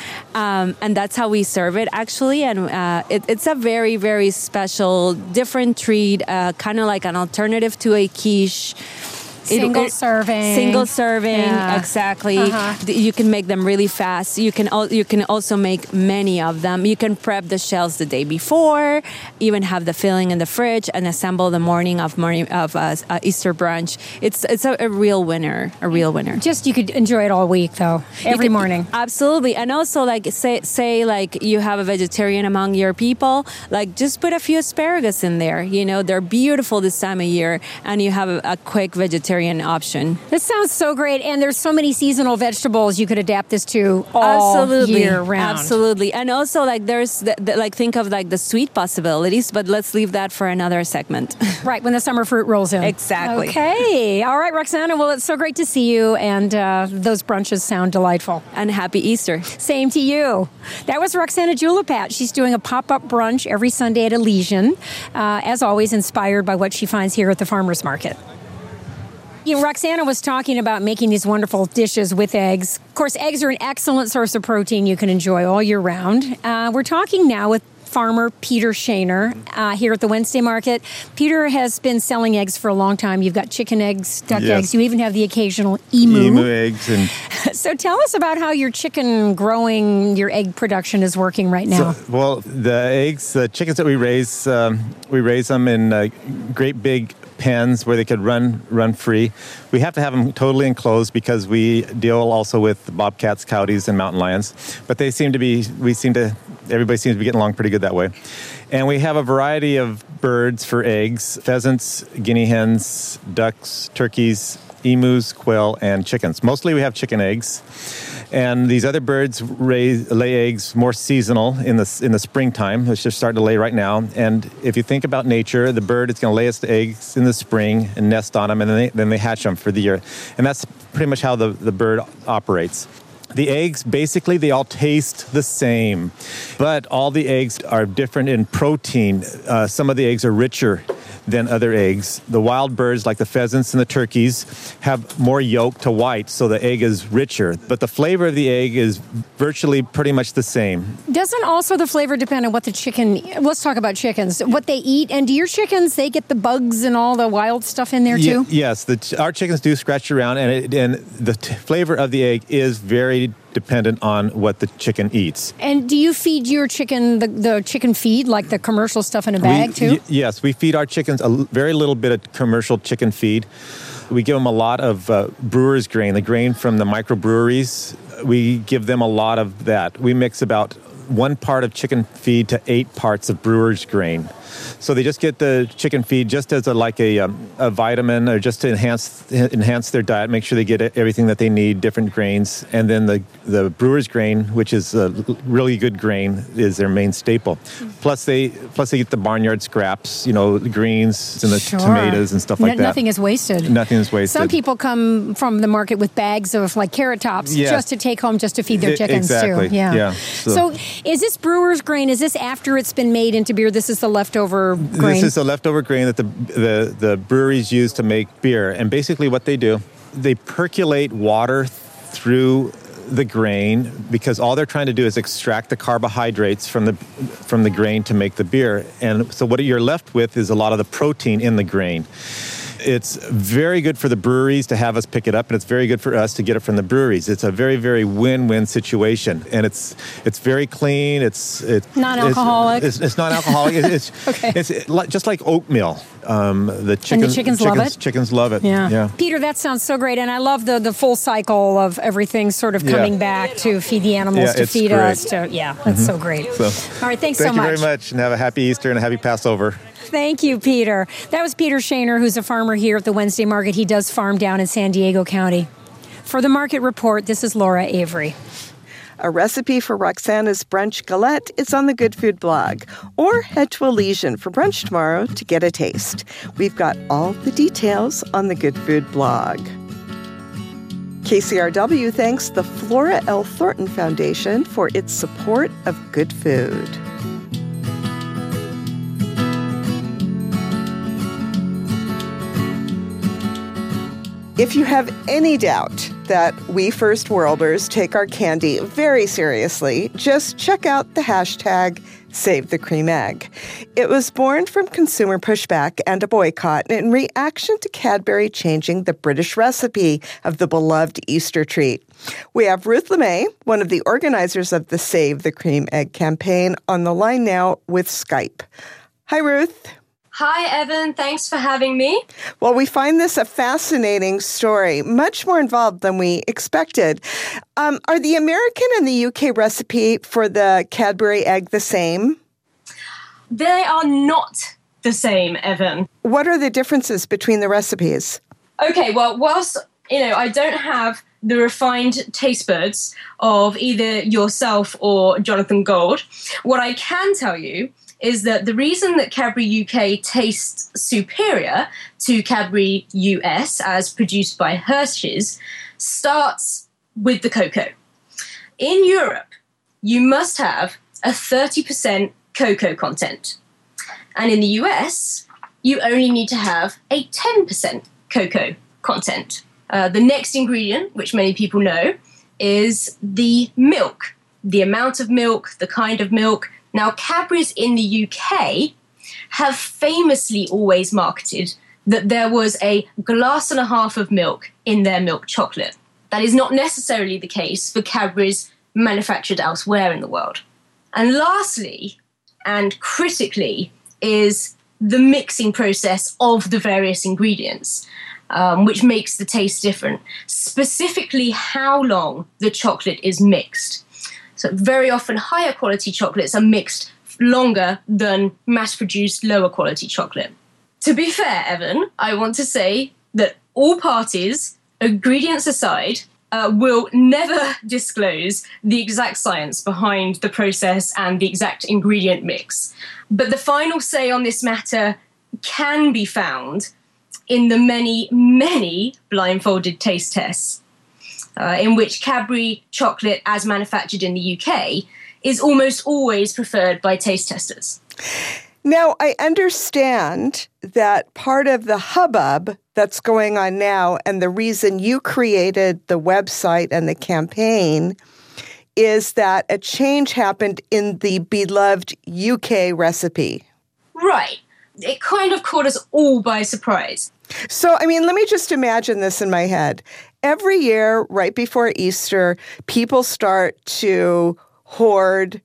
Um, and that's how we serve it, actually. And uh, it, it's a very, very special, different treat, uh, kind of like an alternative to a quiche. Single it, it, serving. Single serving, Yeah. exactly. Uh-huh. You can make them really fast. You can al- you can also make many of them. You can prep the shells the day before, even have the filling in the fridge, and assemble the morning of morning of uh, uh, Easter brunch. It's it's a, a real winner, a real winner. Just you could enjoy it all week, though, every You can- morning. Absolutely, and also like say say like you have a vegetarian among your people, like just put a few asparagus in there. You know, they're beautiful this time of year, and you have a, a quick vegetarian option. This sounds so great, and there's so many seasonal vegetables you could adapt this to all Absolutely. year round. Absolutely. And also like there's the, the, like think of like the sweet possibilities, but let's leave that for another segment. Right, when the summer fruit rolls in. Exactly. Okay. All right, Roxana. Well, it's so great to see you, and uh, those brunches sound delightful. And happy Easter. Same to you. That was Roxana Julipat. She's doing a pop-up brunch every Sunday at Elysian, uh, as always inspired by what she finds here at the farmer's market. You know, Roxana was talking about making these wonderful dishes with eggs. Of course, eggs are an excellent source of protein you can enjoy all year round. Uh, we're talking now with farmer Peter Shaner uh, here at the Wednesday Market. Peter has been selling eggs for a long time. You've got chicken eggs, duck Yes. eggs. You even have the occasional emu. Emu eggs and So tell us about how your chicken growing, your egg production is working right now. So, well, the eggs, the chickens that we raise, um, we raise them in uh, great big pens where they could run run free. We have to have them totally enclosed because we deal also with bobcats, coyotes, and mountain lions. But they seem to be, we seem to, everybody seems to be getting along pretty good that way. And we have a variety of birds for eggs: pheasants, guinea hens, ducks, turkeys, emus, quail, and chickens. Mostly we have chicken eggs. And these other birds raise, lay eggs more seasonal in the in the springtime. It's just starting to lay right now. And if you think about nature, the bird is going to lay its eggs in the spring and nest on them, and then they, then they hatch them for the year. And that's pretty much how the, the bird operates. The eggs, basically, they all taste the same, but all the eggs are different in protein. Uh, some of the eggs are richer than other eggs. The wild birds, like the pheasants and the turkeys, have more yolk to white, so the egg is richer. But the flavor of the egg is virtually pretty much the same. Doesn't also the flavor depend on what the chicken, let's talk about chickens, what they eat? And do your chickens, they get the bugs and all the wild stuff in there too? Ye- yes, the, our chickens do scratch around, and, it, and the t- flavor of the egg is very dependent on what the chicken eats. And do you feed your chicken the, the chicken feed, like the commercial stuff in a bag we, too? Y- yes, we feed our chickens a l- very little bit of commercial chicken feed. We give them a lot of uh, brewer's grain, the grain from the microbreweries. We give them a lot of that. We mix about one part of chicken feed to eight parts of brewer's grain. So they just get the chicken feed just as a, like a, um, a vitamin, or just to enhance enhance their diet, make sure they get everything that they need, different grains. And then the, the brewer's grain, which is a really good grain, is their main staple. Plus they plus they get the barnyard scraps, you know, the greens and the Sure. tomatoes and stuff like N- that. Nothing is wasted. Nothing is wasted. Some people come from the market with bags of like carrot tops Yeah. just to take home, just to feed their E- chickens exactly. too. Yeah. Yeah. So. So- is this brewer's grain, is this after it's been made into beer? This is the leftover grain? This is the leftover grain that the, the the breweries use to make beer. And basically what they do, they percolate water through the grain, because all they're trying to do is extract the carbohydrates from the from the grain to make the beer. And so what you're left with is a lot of the protein in the grain. It's very good for the breweries to have us pick it up, and it's very good for us to get it from the breweries. It's a very, very win-win situation, and it's it's very clean. It's it's Non-alcoholic. It's, it's, it's non-alcoholic. It- it's Okay. it's like, just like oatmeal. Um, the chickens, chickens love it? Chickens love it. Yeah. yeah. Peter, that sounds so great. And I love the, the full cycle of everything sort of Yeah. coming back to feed the animals, Yeah, to it's feed great. us. To Yeah, that's Mhm. so great. So, All right, thanks thank so you much. very much, and have a happy Easter and a happy Passover. Thank you, Peter. That was Peter Shaner, who's a farmer here at the Wednesday Market. He does farm down in San Diego County. For the Market Report, this is Laura Avery. A recipe for Roxana's brunch galette is on the Good Food blog, or head to Elysian for brunch tomorrow to get a taste. We've got all the details on the Good Food blog. K C R W thanks the Flora L. Thornton Foundation for its support of good food. If you have any doubt that we First Worlders take our candy very seriously, just check out the hashtag Save the Cream Egg. It was born from consumer pushback and a boycott in reaction to Cadbury changing the British recipe of the beloved Easter treat. We have Ruth LeMay, one of the organizers of the Save the Cream Egg campaign, on the line now with Skype. Hi, Ruth. Hi, Evan. Thanks for having me. Well, we find this a fascinating story, much more involved than we expected. Um, are the American and the U K recipe for the Cadbury egg the same? They are not the same, Evan. What are the differences between the recipes? Okay, well, whilst, you know, I don't have the refined taste buds of either yourself or Jonathan Gold, what I can tell you is that the reason that Cadbury U K tastes superior to Cadbury U S, as produced by Hershey's, starts with the cocoa. In Europe, you must have a thirty percent cocoa content. And in the U S, you only need to have a ten percent cocoa content. Uh, the next ingredient, which many people know, is the milk. The amount of milk, the kind of milk. Now, Cadbury's in the U K have famously always marketed that there was a glass and a half of milk in their milk chocolate. That is not necessarily the case for Cadbury's manufactured elsewhere in the world. And lastly, and critically, is the mixing process of the various ingredients, um, which makes the taste different. Specifically, how long the chocolate is mixed. So very often higher quality chocolates are mixed longer than mass-produced lower quality chocolate. To be fair, Evan, I want to say that all parties, ingredients aside, uh, will never disclose the exact science behind the process and the exact ingredient mix. But the final say on this matter can be found in the many, many blindfolded taste tests. Uh, in which Cadbury chocolate, as manufactured in the U K, is almost always preferred by taste testers. Now, I understand that part of the hubbub that's going on now and the reason you created the website and the campaign is that a change happened in the beloved U K recipe. Right. It kind of caught us all by surprise. So, I mean, let me just imagine this in my head. Every year, right before Easter, people start to hoard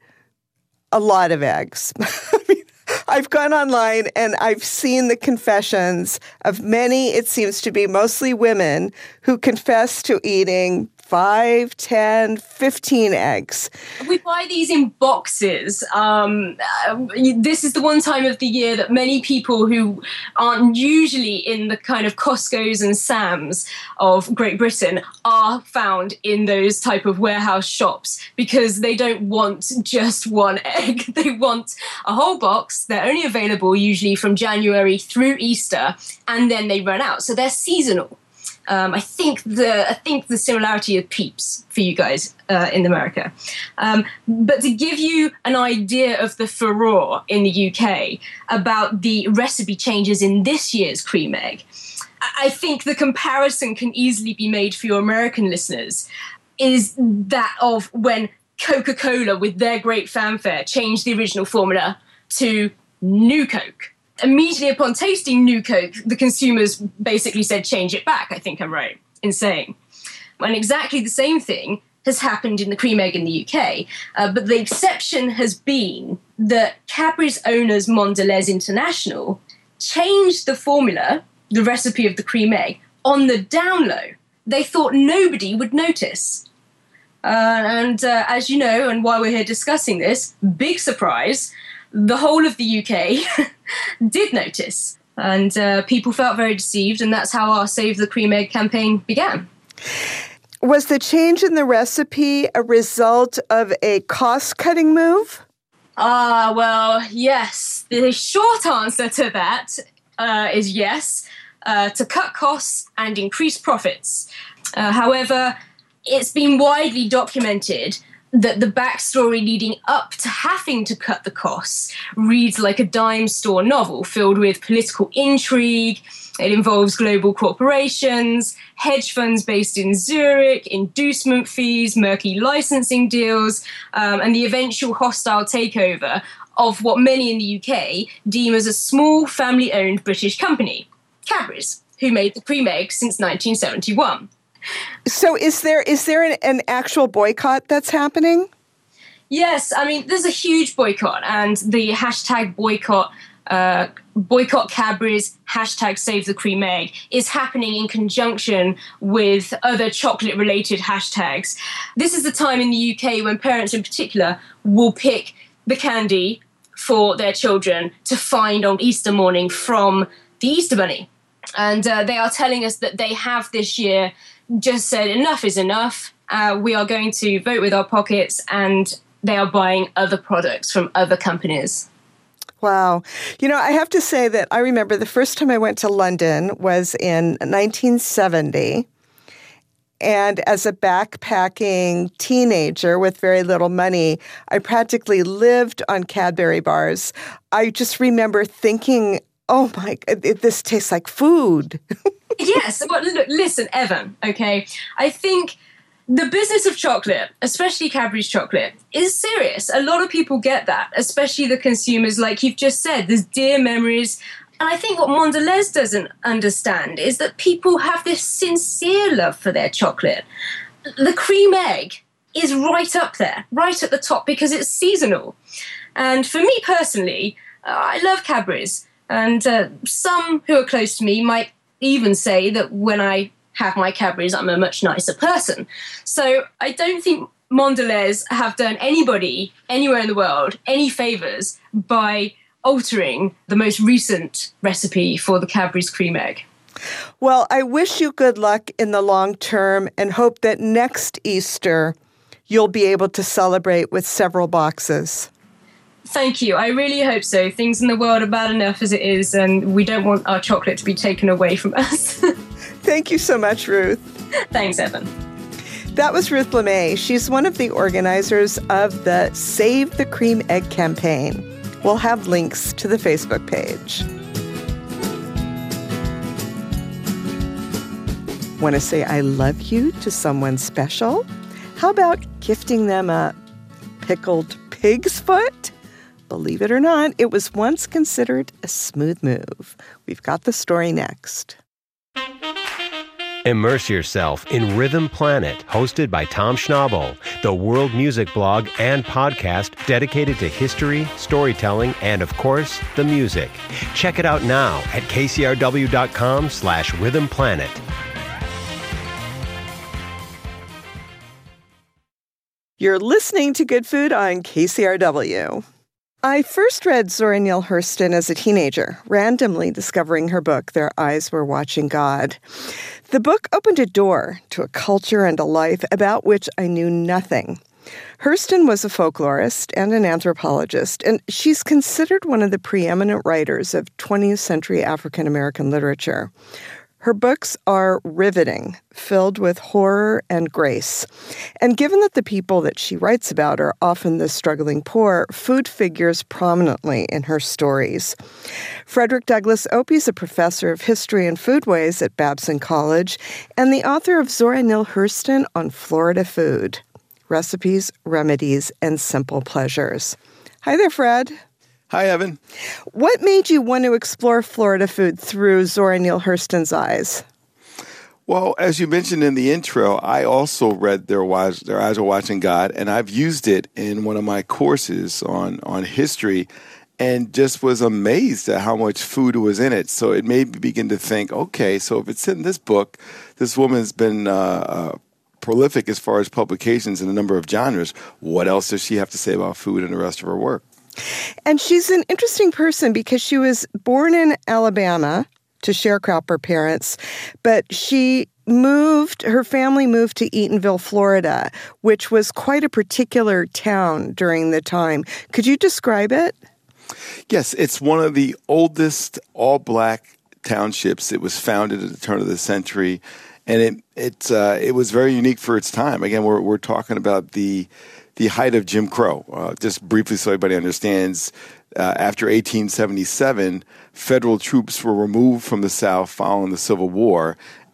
a lot of eggs. I mean, I've gone online and I've seen the confessions of many, it seems to be mostly women, who confess to eating five, ten, fifteen eggs. We buy these in boxes. Um, uh, this is the one time of the year that many people who aren't usually in the kind of Costco's and Sam's of Great Britain are found in those type of warehouse shops because they don't want just one egg. They want a whole box. They're only available usually from January through Easter, and then they run out. So they're seasonal. Um, I think the I think the similarity of Peeps for you guys uh, in America. Um, but to give you an idea of the furore in the U K about the recipe changes in this year's cream egg, I think the comparison can easily be made for your American listeners is that of when Coca-Cola, with their great fanfare, changed the original formula to New Coke. Immediately upon tasting New Coke, the consumers basically said, change it back, I think I'm right in saying. And exactly the same thing has happened in the cream egg in the U K. Uh, but the exception has been that Cadbury's owners, Mondelez International, changed the formula, the recipe of the cream egg, on the down low. They thought nobody would notice. Uh, and uh, as you know, and while we're here discussing this, big surprise, the whole of the U K did notice. And uh, people felt very deceived, and that's how our Save the Cream Egg campaign began. Was the change in the recipe a result of a cost-cutting move? Ah, uh, well, yes. The short answer to that uh, is yes, uh, to cut costs and increase profits. Uh, however, it's been widely documented that the backstory leading up to having to cut the costs reads like a dime store novel filled with political intrigue. It involves global corporations, hedge funds based in Zurich, inducement fees, murky licensing deals, um, and the eventual hostile takeover of what many in the U K deem as a small family-owned British company, Cadbury's, who made the cream egg since nineteen seventy-one. So is there is there an, an actual boycott that's happening? Yes, I mean, there's a huge boycott, and the hashtag boycott, uh, boycott Cadbury's, hashtag save the cream egg, is happening in conjunction with other chocolate-related hashtags. This is the time in the U K when parents in particular will pick the candy for their children to find on Easter morning from the Easter Bunny. And uh, they are telling us that they have this year just said enough is enough. Uh, we are going to vote with our pockets, and they are buying other products from other companies. Wow. You know, I have to say that I remember the first time I went to London was in nineteen seventy. And as a backpacking teenager with very little money, I practically lived on Cadbury bars. I just remember thinking, oh my, this tastes like food. Yes. Well, look, listen, Evan, okay, I think the business of chocolate, especially Cadbury's chocolate, is serious. A lot of people get that, especially the consumers, like you've just said. There's dear memories. And I think what Mondelez doesn't understand is that people have this sincere love for their chocolate. The cream egg is right up there, right at the top, because it's seasonal. And for me personally, uh, I love Cadbury's. And uh, some who are close to me might even say that when I have my Cadbury's, I'm a much nicer person. So I don't think Mondelez have done anybody anywhere in the world any favors by altering the most recent recipe for the Cadbury's cream egg. Well, I wish you good luck in the long term and hope that next Easter you'll be able to celebrate with several boxes. Thank you. I really hope so. Things in the world are bad enough as it is, and we don't want our chocolate to be taken away from us. Thank you so much, Ruth. Thanks, Evan. That was Ruth LeMay. She's one of the organizers of the Save the Cream Egg campaign. We'll have links to the Facebook page. Want to say I love you to someone special? How about gifting them a pickled pig's foot? Believe it or not, it was once considered a smooth move. We've got the story next. Immerse yourself in Rhythm Planet, hosted by Tom Schnabel, the world music blog and podcast dedicated to history, storytelling, and, of course, the music. Check it out now at kcrw.com slash Rhythm Planet. You're listening to Good Food on K C R W. I first read Zora Neale Hurston as a teenager, randomly discovering her book, Their Eyes Were Watching God. The book opened a door to a culture and a life about which I knew nothing. Hurston was a folklorist and an anthropologist, and she's considered one of the preeminent writers of twentieth century African American literature. Her books are riveting, filled with horror and grace. And given that the people that she writes about are often the struggling poor, food figures prominently in her stories. Frederick Douglass Opie is a professor of history and foodways at Babson College and the author of Zora Neale Hurston on Florida Food, Recipes, Remedies, and Simple Pleasures. Hi there, Fred. Hi, Evan. What made you want to explore Florida food through Zora Neale Hurston's eyes? Well, as you mentioned in the intro, I also read Their Eyes, Their Eyes Are Watching God, and I've used it in one of my courses on, on history and just was amazed at how much food was in it. So it made me begin to think, okay, so if it's in this book, this woman's been uh, uh, prolific as far as publications in a number of genres. What else does she have to say about food in the rest of her work? And she's an interesting person because she was born in Alabama to sharecropper parents, but she moved, her family moved to Eatonville, Florida, which was quite a particular town during the time. Could you describe it? Yes, it's one of the oldest all-black townships. It was founded at the turn of the century, and it it uh, it was very unique for its time. Again, we're we're talking about the the height of Jim Crow. Uh, just briefly, so everybody understands, uh, after eighteen seventy-seven, federal troops were removed from the South following the Civil War,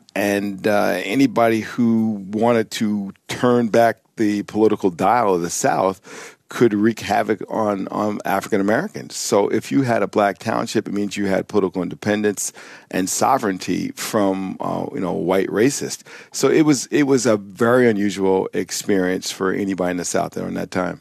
and uh, anybody who wanted to turn back the political dial of the South could wreak havoc on, on African Americans. So if you had a black township, it means you had political independence and sovereignty from uh, you know white racist. So it was it was a very unusual experience for anybody in the South during that time.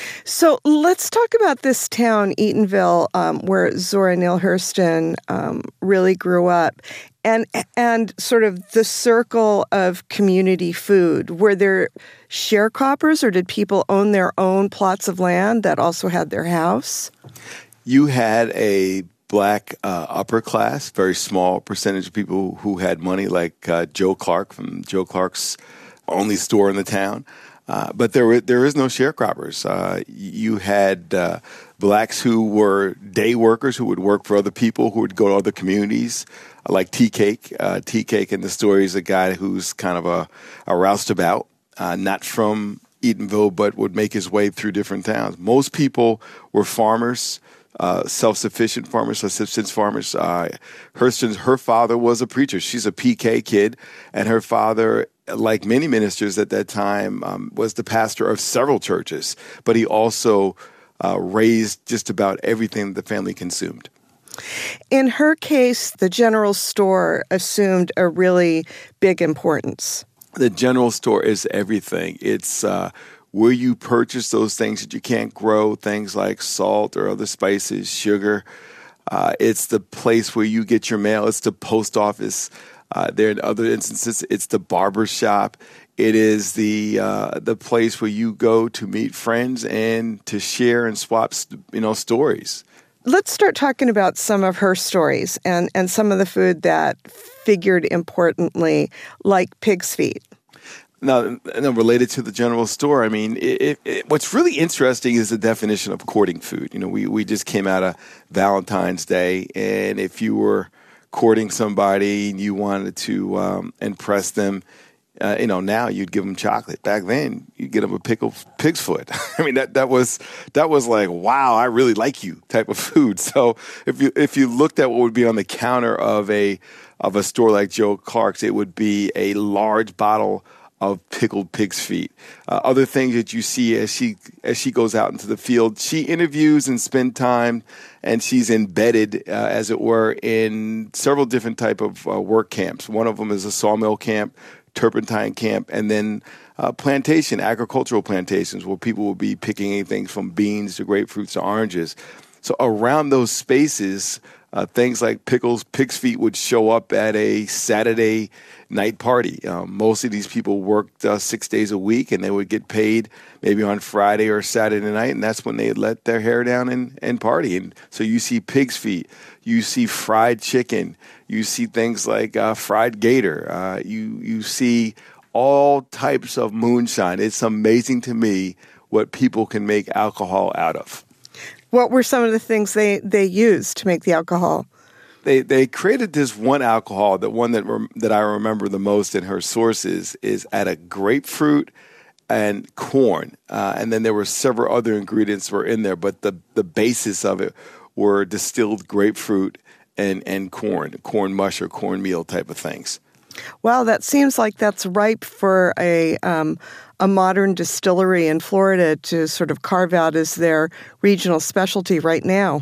So let's talk about this town, Eatonville, um, where Zora Neale Hurston um, really grew up, and and sort of the circle of community food. Were there sharecroppers, or did people own their own plots of land that also had their house? You had a black uh, upper class, very small percentage of people who had money, like uh, Joe Clark from Joe Clark's only store in the town. Uh, but there, there is no sharecroppers. Uh, you had uh, blacks who were day workers who would work for other people, who would go to other communities, like Tea Cake. Uh, Tea Cake in the story is a guy who's kind of a, a roustabout, uh, not from Eatonville, but would make his way through different towns. Most people were farmers, uh, self-sufficient farmers, subsistence farmers. Uh, Hurston's, her father was a preacher. She's a P K kid, and her father, like many ministers at that time, um, was the pastor of several churches, but he also uh, raised just about everything that the family consumed. In her case, the general store assumed a really big importance. The general store is everything. It's uh, where you purchase those things that you can't grow, things like salt or other spices, sugar. Uh, it's the place where you get your mail. It's the post office. Uh, there in other instances, it's the barber shop. It is the uh, the place where you go to meet friends and to share and swap, you know, stories. Let's start talking about some of her stories and, and some of the food that figured importantly, like pig's feet. Now, related to the general store, I mean, it, it, what's really interesting is the definition of courting food. You know, we, we just came out of Valentine's Day, and if you were courting somebody and you wanted to um, impress them, uh, you know, now you'd give them chocolate. Back then, you'd get them a pickled pig's foot. I mean, that that was that was like, wow, I really like you type of food. So if you if you looked at what would be on the counter of a of a store like Joe Clark's, it would be a large bottle of pickled pig's feet. Uh, other things that you see as she as she goes out into the field, she interviews and spends time, and she's embedded, uh, as it were, in several different type of uh, work camps. One of them is a sawmill camp, turpentine camp, and then uh, plantation, agricultural plantations, where people will be picking anything from beans to grapefruits to oranges. So around those spaces, uh, things like pickles, pig's feet would show up at a Saturday night party. Um, most of these people worked uh, six days a week, and they would get paid maybe on Friday or Saturday night, and that's when they let their hair down and, and party. And so you see pig's feet, you see fried chicken, you see things like uh, fried gator, uh, you you see all types of moonshine. It's amazing to me what people can make alcohol out of. What were some of the things they, they used to make the alcohol? They they created this one alcohol, the one that rem, that I remember the most in her sources is out of grapefruit and corn. Uh, and then there were several other ingredients were in there, but the, the basis of it were distilled grapefruit and, and corn, corn mush or cornmeal type of things. Wow, that seems like that's ripe for a um, a modern distillery in Florida to sort of carve out as their regional specialty right now.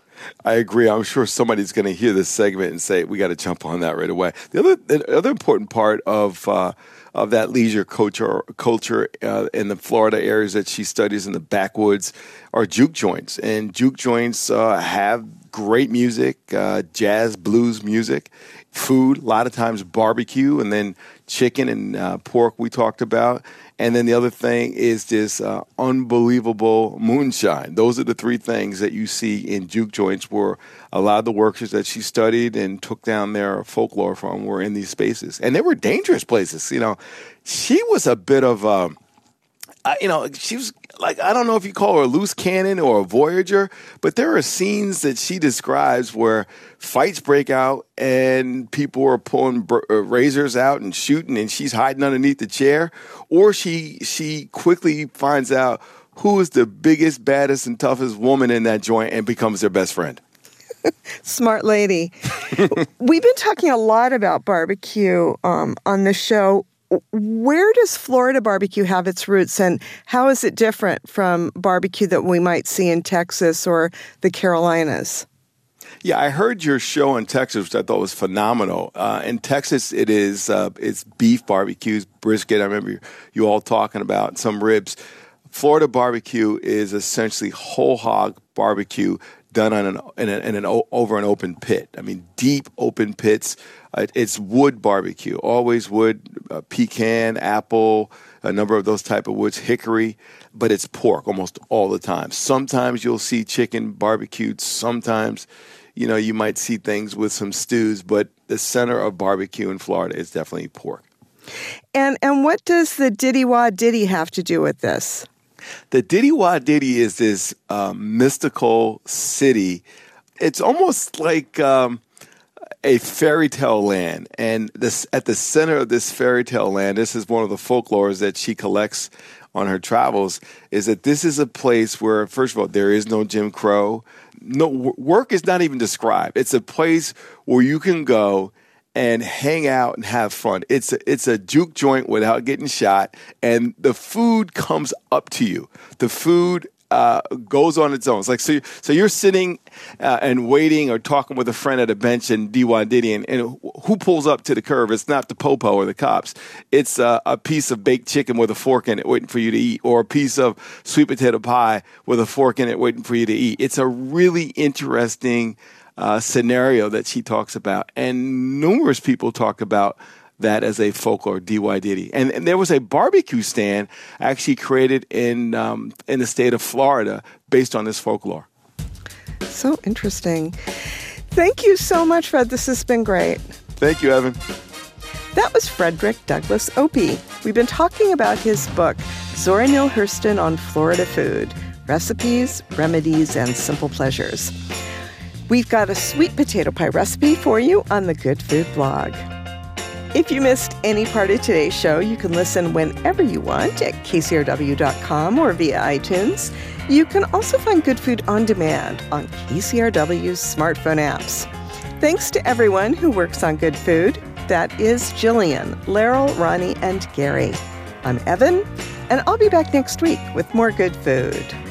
I agree. I'm sure somebody's going to hear this segment and say, we got to jump on that right away. The other the other important part of uh, of that leisure culture, culture uh, in the Florida areas that she studies in the backwoods are juke joints. And juke joints uh, have great music, uh, jazz, blues music, food, a lot of times barbecue, and then chicken and uh, pork we talked about. And then the other thing is this uh, unbelievable moonshine. Those are the three things that you see in juke joints where a lot of the workers that she studied and took down their folklore from were in these spaces. And they were dangerous places. You know, she was a bit of a, I, you know, she was like, I don't know if you call her a loose cannon or a Voyager, but there are scenes that she describes where fights break out and people are pulling br- uh, razors out and shooting, and she's hiding underneath the chair, or she she quickly finds out who is the biggest, baddest, and toughest woman in that joint and becomes their best friend. Smart lady. We've been talking a lot about barbecue um, on the show. Where does Florida barbecue have its roots, and how is it different from barbecue that we might see in Texas or the Carolinas? Yeah, I heard your show in Texas, which I thought was phenomenal. Uh, in Texas, it is uh, it's beef barbecues, brisket. I remember you all talking about some ribs. Florida barbecue is essentially whole hog barbecue done on an, in, a, in an over an open pit. I mean, deep open pits. Uh, it's wood barbecue, always wood, uh, pecan, apple, a number of those type of woods, hickory, but it's pork almost all the time. Sometimes you'll see chicken barbecued. Sometimes, you know, you might see things with some stews, but the center of barbecue in Florida is definitely pork. And and what does the Diddy Wah Diddy have to do with this? The Diddy Wah Diddy is this um, mystical city. It's almost like um, a fairy tale land. And this at the center of this fairy tale land, this is one of the folklores that she collects on her travels, is that this is a place where, first of all, there is no Jim Crow. No work is not even described. It's a place where you can go and hang out and have fun. It's a, it's a juke joint without getting shot, and the food comes up to you. The food uh, goes on its own. It's like so. So you're sitting uh, and waiting or talking with a friend at a bench in Diddy Wah Diddy, and, and who pulls up to the curb? It's not the popo or the cops. It's uh, a piece of baked chicken with a fork in it, waiting for you to eat, or a piece of sweet potato pie with a fork in it, waiting for you to eat. It's a really interesting Uh, scenario that she talks about, and numerous people talk about that as a folklore, D Y Diddy. And, and there was a barbecue stand actually created in um, in the state of Florida based on this folklore. So interesting. Thank you so much, Fred. This has been great. Thank you, Evan. That was Frederick Douglass Opie. We've been talking about his book, Zora Neale Hurston on Florida Food, Recipes, Remedies, and Simple Pleasures. We've got a sweet potato pie recipe for you on the Good Food blog. If you missed any part of today's show, you can listen whenever you want at K C R W dot com or via iTunes. You can also find Good Food on demand on K C R W's smartphone apps. Thanks to everyone who works on Good Food. That is Jillian, Laryl, Ronnie, and Gary. I'm Evan, and I'll be back next week with more Good Food.